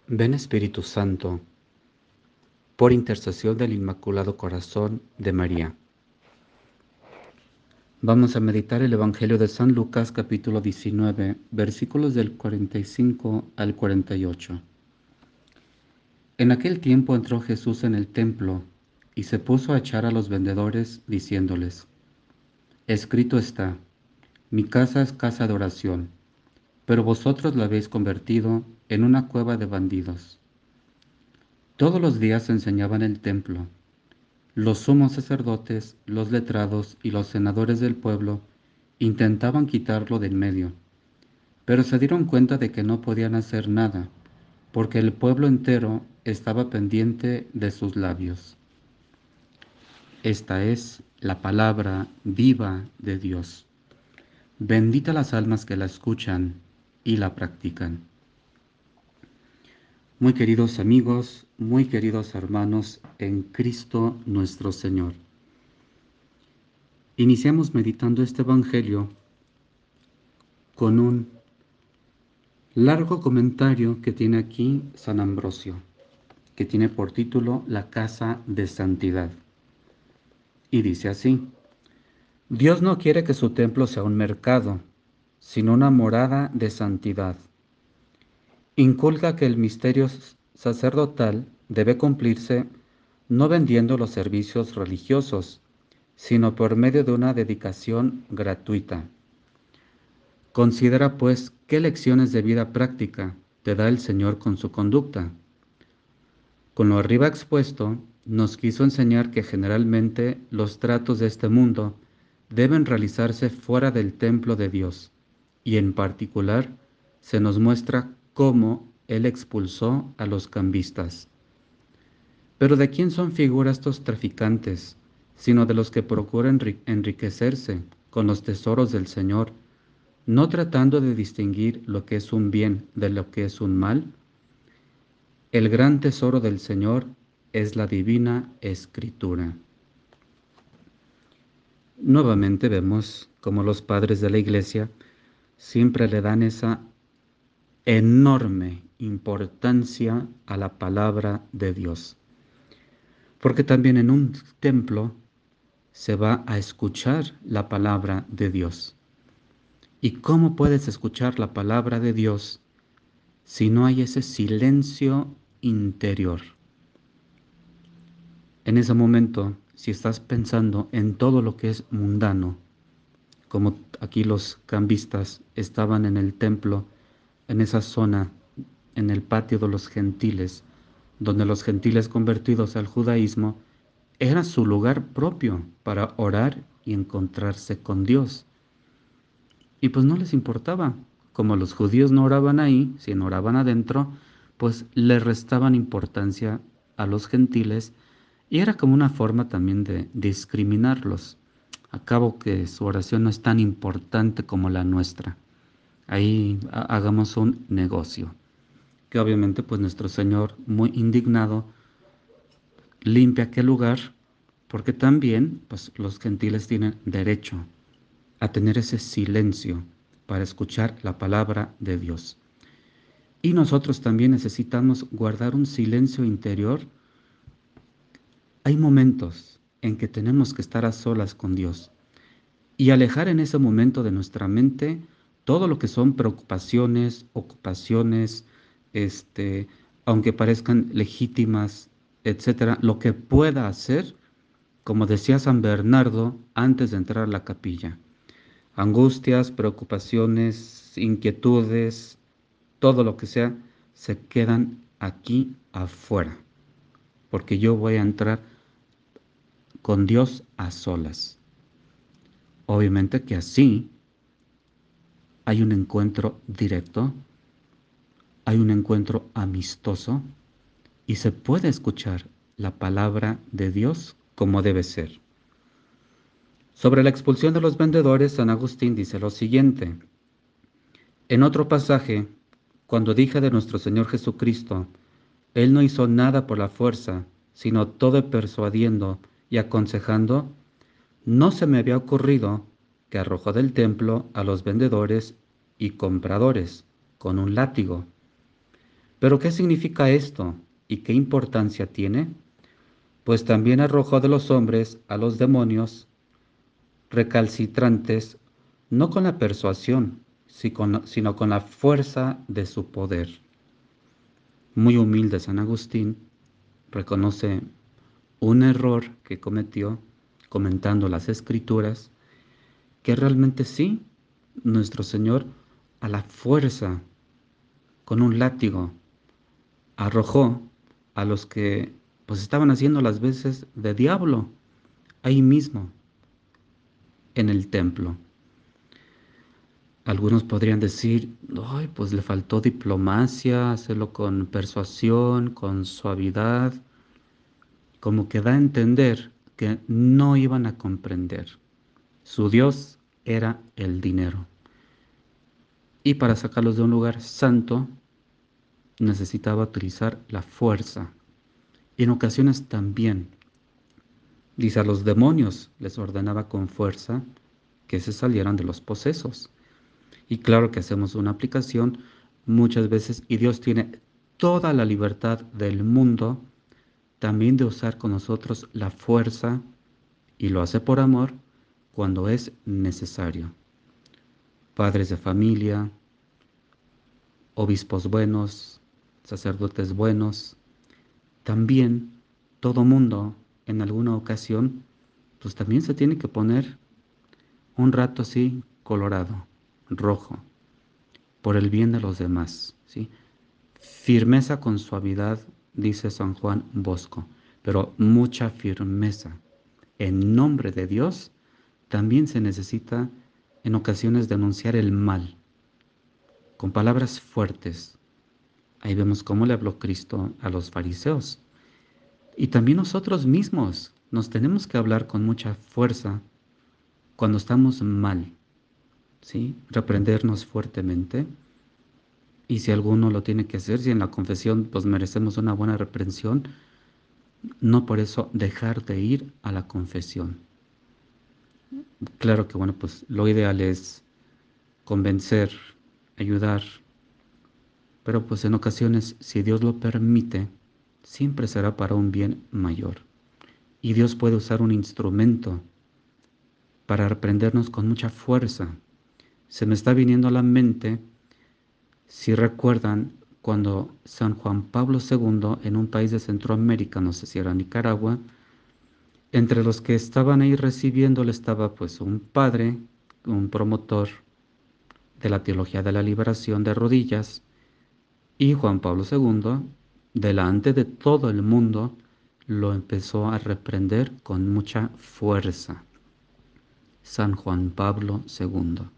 Ven Espíritu Santo, por intercesión del Inmaculado Corazón de María. Vamos a meditar el Evangelio de San Lucas capítulo 19, versículos del 45 al 48. En aquel tiempo entró Jesús en el templo y se puso a echar a los vendedores, diciéndoles: Escrito está, mi casa es casa de oración, pero vosotros la habéis convertido en una cueva de bandidos. Todos los días enseñaba en el templo. Los sumos sacerdotes, los letrados y los senadores del pueblo intentaban quitarlo de en medio, pero se dieron cuenta de que no podían hacer nada, porque el pueblo entero estaba pendiente de sus labios. Esta es la palabra viva de Dios. Bendita las almas que la escuchan y la practican. Muy queridos amigos, muy queridos hermanos en Cristo nuestro Señor. Iniciamos meditando este Evangelio con un largo comentario que tiene aquí San Ambrosio, que tiene por título La casa de santidad. Y dice así: Dios no quiere que su templo sea un mercado, sino una morada de santidad. Inculca que el misterio sacerdotal debe cumplirse no vendiendo los servicios religiosos, sino por medio de una dedicación gratuita. Considera, pues, qué lecciones de vida práctica te da el Señor con su conducta. Con lo arriba expuesto, nos quiso enseñar que generalmente los tratos de este mundo deben realizarse fuera del templo de Dios, y en particular se nos muestra cómo Él expulsó a los cambistas. Pero ¿de quién son figura estos traficantes, sino de los que procuran enriquecerse con los tesoros del Señor, no tratando de distinguir lo que es un bien de lo que es un mal? El gran tesoro del Señor es la divina Escritura. Nuevamente vemos cómo los padres de la Iglesia siempre le dan esa enorme importancia a la palabra de Dios. Porque también en un templo se va a escuchar la palabra de Dios. ¿Y cómo puedes escuchar la palabra de Dios si no hay ese silencio interior? En ese momento, si estás pensando en todo lo que es mundano, como aquí los cambistas estaban en el templo, en esa zona, en el patio de los gentiles, donde los gentiles convertidos al judaísmo era su lugar propio para orar y encontrarse con Dios. Y pues no les importaba. Como los judíos no oraban ahí, sino oraban adentro, pues le restaban importancia a los gentiles y era como una forma también de discriminarlos. Acabo que su oración no es tan importante como la nuestra. Ahí hagamos un negocio. Que obviamente pues nuestro Señor, muy indignado, limpia aquel lugar porque también pues los gentiles tienen derecho a tener ese silencio para escuchar la palabra de Dios. Y nosotros también necesitamos guardar un silencio interior. Hay momentos en que tenemos que estar a solas con Dios y alejar en ese momento de nuestra mente todo lo que son preocupaciones, ocupaciones, aunque parezcan legítimas, etcétera, lo que pueda hacer, como decía San Bernardo antes de entrar a la capilla. Angustias, preocupaciones, inquietudes, todo lo que sea, se quedan aquí afuera, porque yo voy a entrar con Dios a solas. Obviamente que así hay un encuentro directo, hay un encuentro amistoso y se puede escuchar la palabra de Dios como debe ser. Sobre la expulsión de los vendedores, San Agustín dice lo siguiente: en otro pasaje, cuando dije de nuestro Señor Jesucristo, Él no hizo nada por la fuerza, sino todo persuadiendo y aconsejando, no se me había ocurrido que arrojó del templo a los vendedores y compradores con un látigo. Pero ¿qué significa esto y qué importancia tiene? Pues también arrojó de los hombres a los demonios recalcitrantes, no con la persuasión, sino con la fuerza de su poder. Muy humilde San Agustín reconoce un error que cometió comentando las escrituras, que realmente sí, nuestro Señor a la fuerza, con un látigo, arrojó a los que pues estaban haciendo las veces de diablo ahí mismo en el templo. Algunos podrían decir, ay, pues le faltó diplomacia, hacerlo con persuasión, con suavidad, como que da a entender que no iban a comprender. Su Dios era el dinero. Y para sacarlos de un lugar santo, necesitaba utilizar la fuerza. Y en ocasiones también, dice, a los demonios les ordenaba con fuerza que se salieran de los posesos. Y claro que hacemos una aplicación muchas veces y Dios tiene toda la libertad del mundo también de usar con nosotros la fuerza y lo hace por amor cuando es necesario. Padres de familia, obispos buenos, sacerdotes buenos, también todo mundo en alguna ocasión pues también se tiene que poner un rato así colorado, rojo, por el bien de los demás, ¿sí? Firmeza con suavidad, dice San Juan Bosco, pero mucha firmeza. En nombre de Dios también se necesita en ocasiones denunciar el mal, con palabras fuertes. Ahí vemos cómo le habló Cristo a los fariseos. Y también nosotros mismos nos tenemos que hablar con mucha fuerza cuando estamos mal, ¿sí? Reprendernos fuertemente. Y si alguno lo tiene que hacer, si en la confesión pues merecemos una buena reprensión, no por eso dejar de ir a la confesión. Claro que bueno, pues lo ideal es convencer, ayudar, pero pues en ocasiones, si Dios lo permite, siempre será para un bien mayor. Y Dios puede usar un instrumento para reprendernos con mucha fuerza. Se me está viniendo a la mente, si recuerdan, cuando San Juan Pablo II, en un país de Centroamérica, no sé si era Nicaragua, entre los que estaban ahí recibiéndole estaba pues un padre, un promotor de la teología de la liberación de rodillas, y Juan Pablo II, delante de todo el mundo, lo empezó a reprender con mucha fuerza. San Juan Pablo II.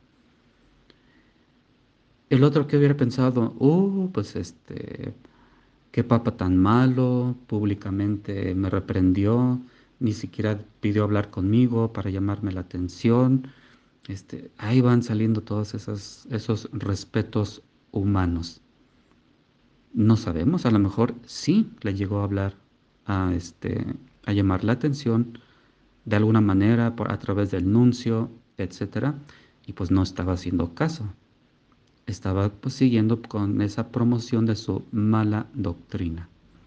El otro que hubiera pensado, pues qué papa tan malo, públicamente me reprendió, ni siquiera pidió hablar conmigo para llamarme la atención. Ahí van saliendo todos esos respetos humanos. No sabemos, a lo mejor sí le llegó a hablar a llamar la atención de alguna manera a través del nuncio, etcétera, y pues no estaba haciendo caso. Estaba pues siguiendo con esa promoción de su mala doctrina.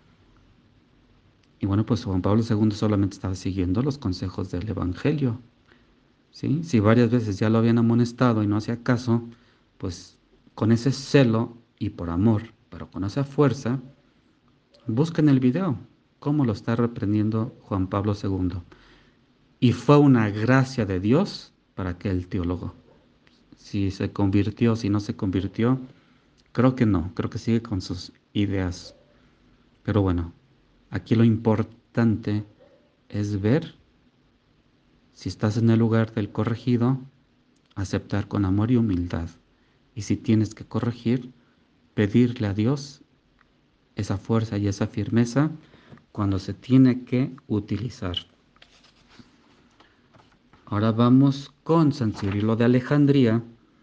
Y bueno, pues Juan Pablo II solamente estaba siguiendo los consejos del Evangelio, ¿sí? Si varias veces ya lo habían amonestado y no hacía caso, pues con ese celo y por amor, pero con esa fuerza, busquen el video, cómo lo está reprendiendo Juan Pablo II. Y fue una gracia de Dios para aquel teólogo. Si se convirtió, si no se convirtió, creo que no, creo que sigue con sus ideas. Pero bueno, aquí lo importante es ver si estás en el lugar del corregido, aceptar con amor y humildad. Y si tienes que corregir, pedirle a Dios esa fuerza y esa firmeza cuando se tiene que utilizar. Ahora vamos con San Cirilo de Alejandría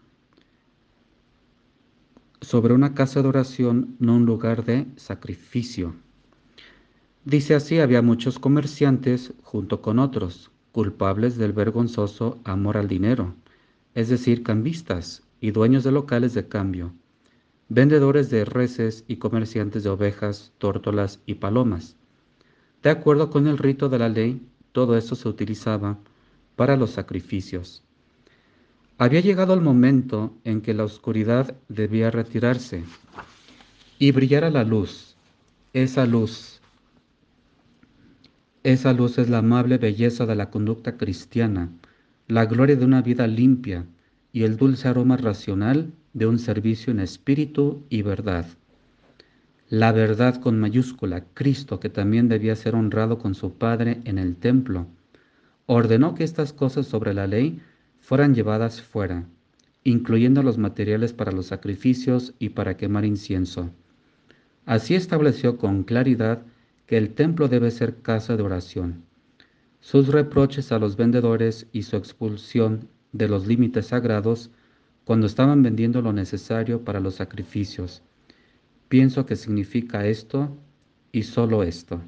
sobre una casa de oración, no un lugar de sacrificio. Dice así, había muchos comerciantes junto con otros, culpables del vergonzoso amor al dinero, es decir, cambistas y dueños de locales de cambio. vendedores de reses y comerciantes de ovejas, tórtolas y palomas. De acuerdo con el rito de la ley, todo esto se utilizaba para los sacrificios. Había llegado el momento en que la oscuridad debía retirarse y brillara la luz. Esa luz, esa luz es la amable belleza de la conducta cristiana, la gloria de una vida limpia y el dulce aroma racional de un servicio en espíritu y verdad. La verdad con mayúscula, Cristo, que también debía ser honrado con su Padre en el templo, ordenó que estas cosas sobre la ley fueran llevadas fuera, incluyendo los materiales para los sacrificios y para quemar incienso. Así estableció con claridad que el templo debe ser casa de oración. Sus reproches a los vendedores y su expulsión de los límites sagrados cuando estaban vendiendo lo necesario para los sacrificios. Pienso que significa esto y solo esto.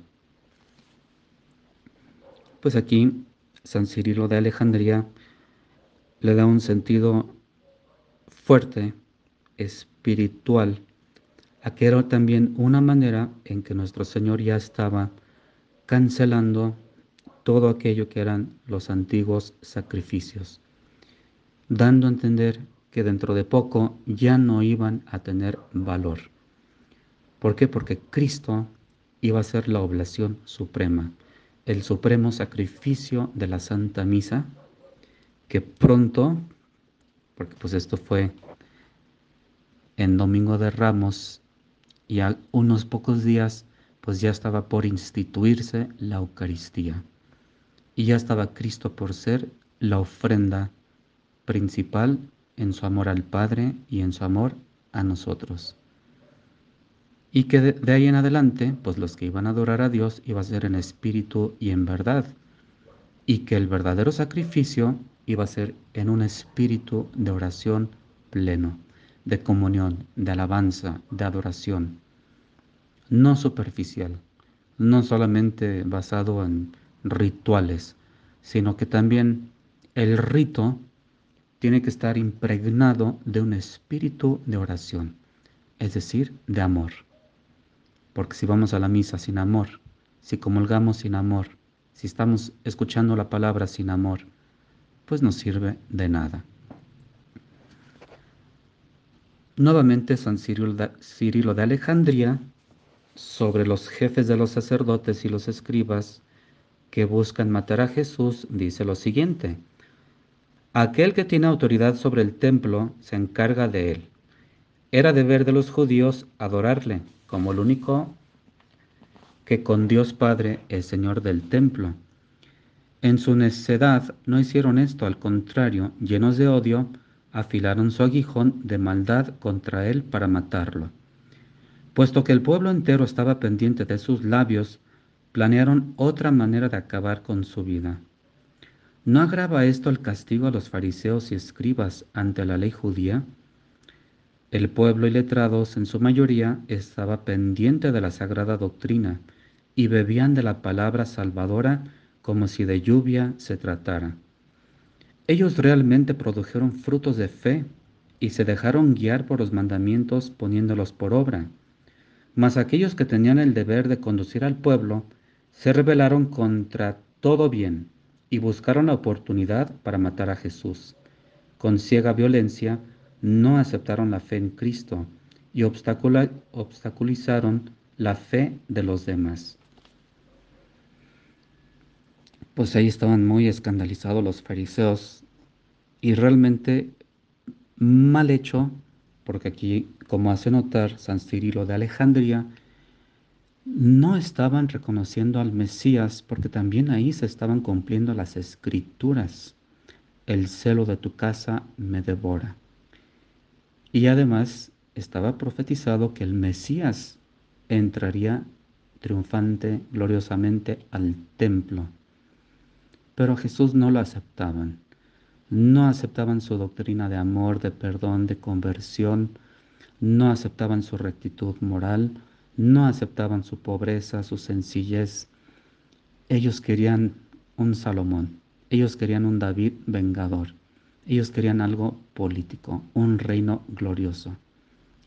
Pues aquí San Cirilo de Alejandría le da un sentido fuerte, espiritual, a que era también una manera en que nuestro Señor ya estaba cancelando todo aquello que eran los antiguos sacrificios, dando a entender que dentro de poco ya no iban a tener valor. ¿Por qué? Porque Cristo iba a ser la oblación suprema, el supremo sacrificio de la Santa Misa, que pronto, porque pues esto fue en Domingo de Ramos y a unos pocos días, pues ya estaba por instituirse la Eucaristía. Y ya estaba Cristo por ser la ofrenda principal en su amor al Padre y en su amor a nosotros. Y que de ahí en adelante, pues los que iban a adorar a Dios iba a ser en espíritu y en verdad. Y que el verdadero sacrificio iba a ser en un espíritu de oración pleno, de comunión, de alabanza, de adoración, no superficial, no solamente basado en rituales, sino que también el rito tiene que estar impregnado de un espíritu de oración, es decir, de amor. Porque si vamos a la misa sin amor, si comulgamos sin amor, si estamos escuchando la palabra sin amor, pues no sirve de nada. Nuevamente San Cirilo de Alejandría, sobre los jefes de los sacerdotes y los escribas que buscan matar a Jesús, dice lo siguiente: aquel que tiene autoridad sobre el templo se encarga de él. Era deber de los judíos adorarle como el único que con Dios Padre es Señor del templo. En su necedad no hicieron esto, al contrario, llenos de odio, afilaron su aguijón de maldad contra él para matarlo. Puesto que el pueblo entero estaba pendiente de sus labios, planearon otra manera de acabar con su vida. ¿No agrava esto el castigo a los fariseos y escribas ante la ley judía? El pueblo iletrados, en su mayoría, estaba pendiente de la sagrada doctrina y bebían de la palabra salvadora como si de lluvia se tratara. Ellos realmente produjeron frutos de fe y se dejaron guiar por los mandamientos poniéndolos por obra. Mas aquellos que tenían el deber de conducir al pueblo se rebelaron contra todo bien y buscaron la oportunidad para matar a Jesús. Con ciega violencia no aceptaron la fe en Cristo y obstaculizaron la fe de los demás. Pues ahí estaban muy escandalizados los fariseos y realmente mal hecho, porque aquí, como hace notar San Cirilo de Alejandría, no estaban reconociendo al Mesías porque también ahí se estaban cumpliendo las escrituras. El celo de tu casa me devora. Y además estaba profetizado que el Mesías entraría triunfante, gloriosamente al templo. Pero a Jesús no lo aceptaban. No aceptaban su doctrina de amor, de perdón, de conversión. No aceptaban su rectitud moral. No aceptaban su pobreza, su sencillez. Ellos querían un Salomón. Ellos querían un David vengador. Ellos querían algo político, un reino glorioso.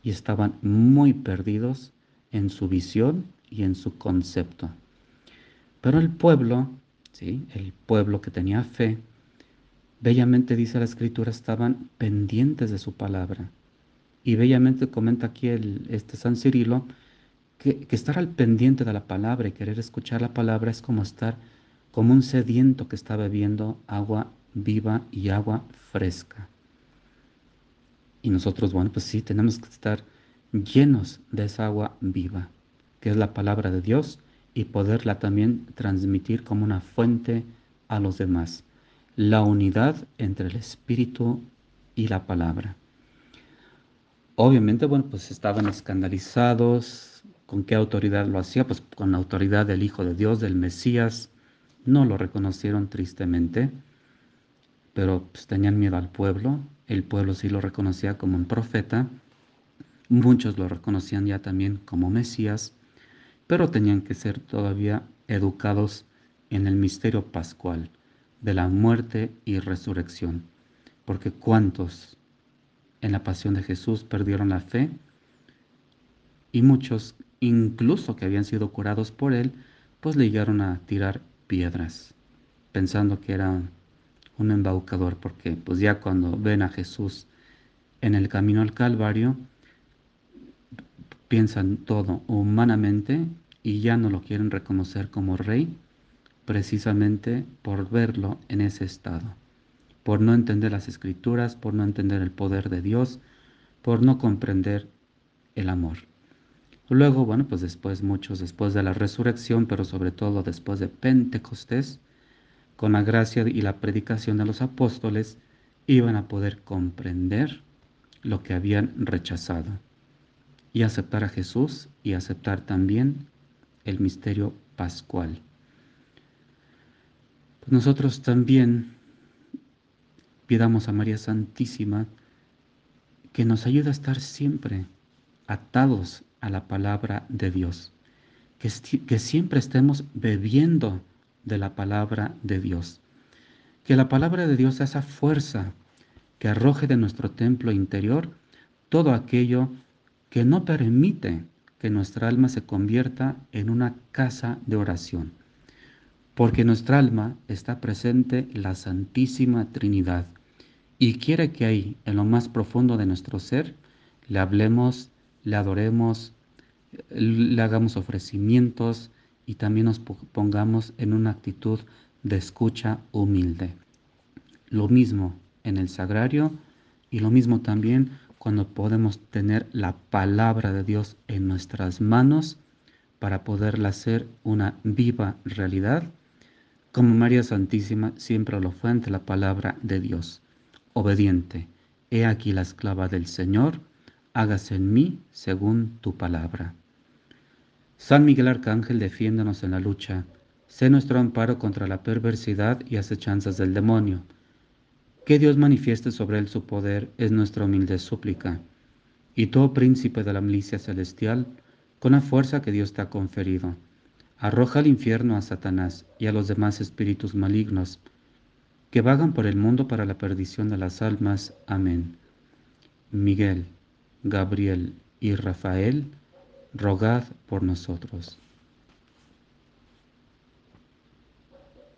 y estaban muy perdidos en su visión y en su concepto. Pero el pueblo, ¿sí? El pueblo que tenía fe, bellamente dice la escritura, estaban pendientes de su palabra. Y bellamente comenta aquí este San Cirilo que estar al pendiente de la palabra y querer escuchar la palabra es como estar como un sediento que está bebiendo agua viva y agua fresca. Y nosotros, bueno, pues sí, tenemos que estar llenos de esa agua viva, que es la palabra de Dios, y poderla también transmitir como una fuente a los demás. La unidad entre el Espíritu y la palabra. Obviamente, bueno, pues estaban escandalizados. ¿Con qué autoridad lo hacía? Pues con la autoridad del Hijo de Dios, del Mesías. No lo reconocieron tristemente, pero pues tenían miedo al pueblo. El pueblo sí lo reconocía como un profeta. Muchos lo reconocían ya también como Mesías, pero tenían que ser todavía educados en el misterio pascual de la muerte y resurrección. Porque cuántos en la pasión de Jesús perdieron la fe, y muchos, incluso que habían sido curados por él, pues le llegaron a tirar piedras, pensando que era un embaucador, porque pues ya cuando ven a Jesús en el camino al Calvario, piensan todo humanamente y ya no lo quieren reconocer como rey, precisamente por verlo en ese estado, por no entender las escrituras, por no entender el poder de Dios, por no comprender el amor. Luego, bueno, pues después, muchos después de la resurrección, pero sobre todo después de Pentecostés, con la gracia y la predicación de los apóstoles, iban a poder comprender lo que habían rechazado y aceptar a Jesús y aceptar también el misterio pascual. Pues nosotros también pidamos a María Santísima que nos ayude a estar siempre atados a la palabra de Dios, que siempre estemos bebiendo de la palabra de Dios, que la palabra de Dios sea esa fuerza que arroje de nuestro templo interior todo aquello que no permite que nuestra alma se convierta en una casa de oración, porque en nuestra alma está presente la Santísima Trinidad y quiere que ahí, en lo más profundo de nuestro ser, le hablemos, le adoremos, le hagamos ofrecimientos y también nos pongamos en una actitud de escucha humilde. Lo mismo en el sagrario y lo mismo también cuando podemos tener la palabra de Dios en nuestras manos para poderla hacer una viva realidad, como María Santísima siempre lo fue ante la palabra de Dios. Obediente, he aquí la esclava del Señor, hágase en mí según tu palabra. San Miguel Arcángel, defiéndonos en la lucha, sé nuestro amparo contra la perversidad y acechanzas del demonio. Que Dios manifieste sobre él su poder es nuestra humilde súplica. Y tú, príncipe de la milicia celestial, con la fuerza que Dios te ha conferido, arroja al infierno a Satanás y a los demás espíritus malignos que vagan por el mundo para la perdición de las almas. Amén. Miguel, Gabriel y Rafael, rogad por nosotros.